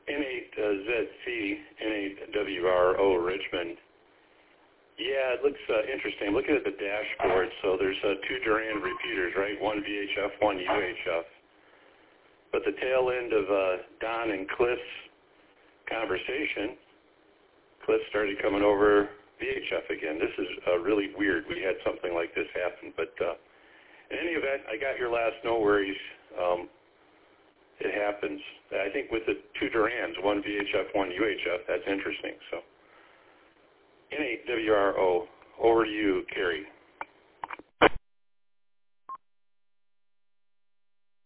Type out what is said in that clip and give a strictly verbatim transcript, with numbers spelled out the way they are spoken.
N eight Z C, N eight W R O Richmond. Yeah, it looks uh, interesting. Looking at the dashboard, so there's uh, two Durand repeaters, right? One V H F, one U H F. But the tail end of uh, Don and Cliff's conversation, Cliff started coming over V H F again. This is uh, really weird. We had something like this happen. But uh, in any event, I got your last no worries. Um, it happens. I think with the two Durands, one V H F, one U H F, that's interesting. So N eight W R O, over to you, Kerry.